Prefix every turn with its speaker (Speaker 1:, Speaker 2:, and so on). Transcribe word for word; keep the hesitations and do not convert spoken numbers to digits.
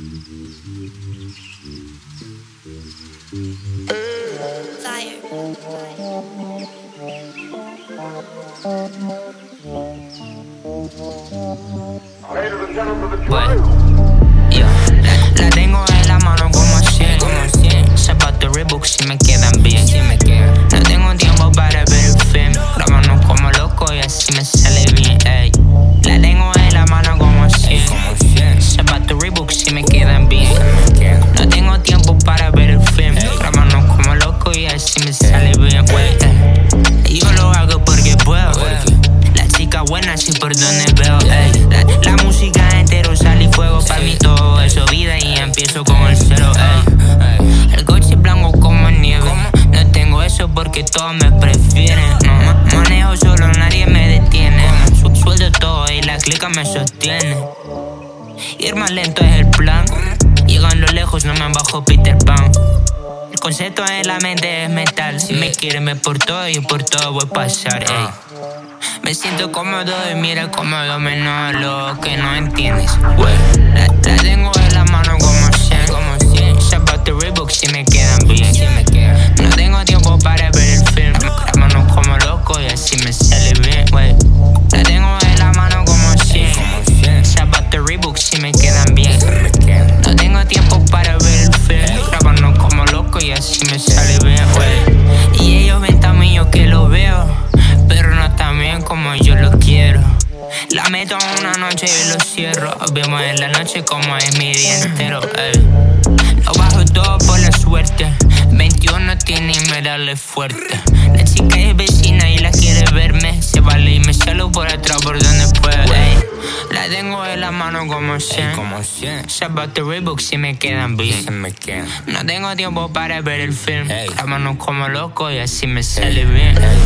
Speaker 1: Fire.
Speaker 2: Bueno, yo la, la tengo en la mano como cien, como cien. Zapatos Reebok si me quedan bien, si me quedan. No tengo tiempo para ver el film, grabando como loco y así me sale bien, ey. La tengo en la mano como cien, como cien. Zapatos Reebok si me quedan bien. No tengo tiempo para ver el film, grabando como loco y así me sale bien, wey. Yo lo hago porque puedo, la chica buena sí por donde veo, ey. La, la música entero sale y fuego pa' mí todo eso vida y empiezo con el cero, ey. El coche blanco como nieve, no tengo eso porque todos me prefieren, no. Manejo solo, nadie me detiene, Su sueldo todo y la clica me sostiene. Ir más lento es el plan, llegando lejos no me bajo Peter Pan. El concepto en la mente es mental, si me quieren ver por todo y por todo voy a pasar, ey. Me siento cómodo y mira cómo domino lo que no entiendes, wey. La, la tengo en la mano como cien, como cien. Zapatos Reebok si me quedan bien, si me quedan. No tengo tiempo para ver el film, grabando como loco y así me sale bien, wey. La tengo en la mano como cien, zapatos Reebok si me quedan bien. No tengo tiempo para ver el film, grabando como loco y así me sale bien, wey. Y ellos ven también yo que lo veo, pero no tan bien como yo lo quiero. La meto una noche y lo cierro. Vemos en la noche como es mi día entero, ey. Lo bajo todo por la suerte. veintiuno tiene y me dale fuerte. La chica es vecina y la quiere verme. Se vale y me salo por atrás por donde pueda, ey. La tengo en la mano como cien, como cien. Zapatos Reebok si me quedan bien, si me quedan. No tengo tiempo para ver el film, grabando como loco y así me sale bien, ey.